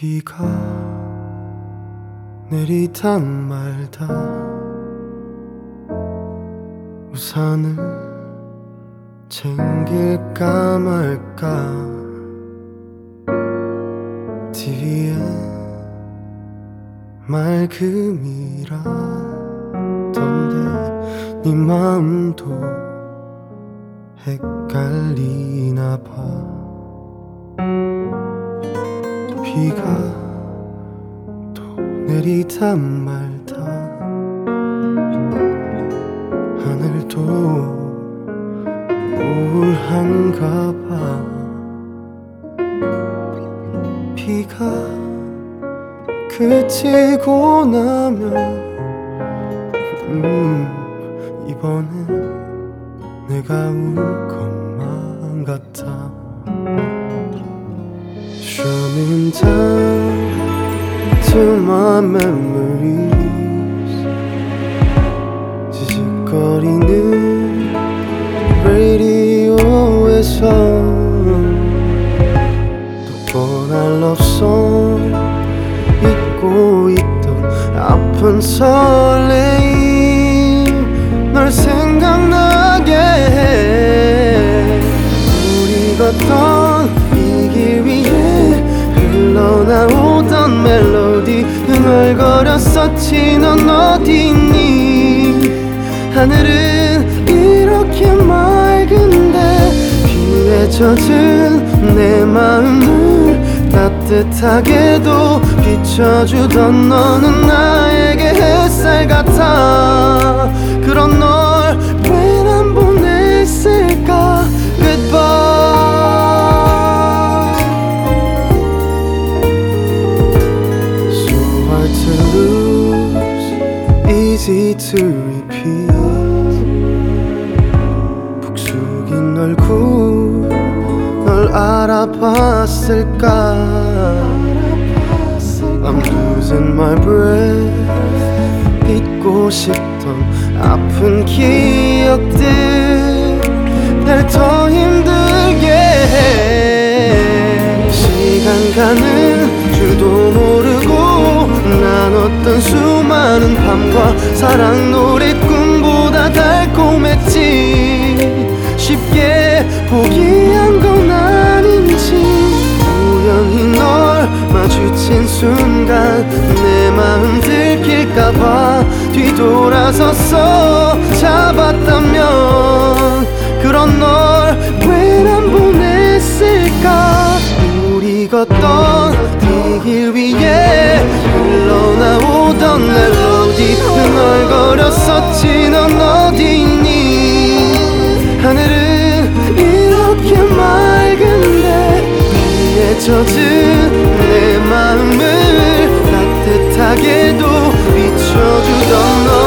비가 내리다 말다 우산을 챙길까 말까 TV에 맑음이라던데 네 마음도 헷갈리나 봐. 비가 또 내리다 말다 하늘도 우울한가 봐. 비가 그치고 나면 이번엔 내가 울 것만 같아. Running down to my memories 지직거리는 라디오에서 또 뻔한 love-song 잊고 있던 아픈 설레임 널 생각나게 해. 우리 걷던 이 길 위에 흘러나오던 멜로디 흥얼거렸었지. 넌 어디 있니? 하늘은 이렇게 맑은데 비에 젖은 내 마음을 따뜻하게도 비춰주던 너는 나에게 햇살 같아. 그런 널 왜 난 보냈을까. Goodbye. So hard to lose, easy to repeat. 푹 숙인 얼굴 널 알아봤을까. I'm losing my breath. 잊고 싶던 아픈 기억들 날 더 힘들게 해. 시간 가는 줄도 모르고 나눴던 수많은 밤과 사랑 노래 꿈보다 달콤했지. 쉽게 포기한 건 아닌지. 우연히 널 마주친 순간 내 마음 들킬까봐 뒤돌아서서 잡았다면 그런 널 왜 난 보냈을까. 우리 걷던 이 길 위에 흘러나오던 멜로디 흥얼거렸었지. 넌 어디 있니? 하늘은 이렇게 맑은데 비에 젖은 내 마음을 따뜻하게도 비춰주던 너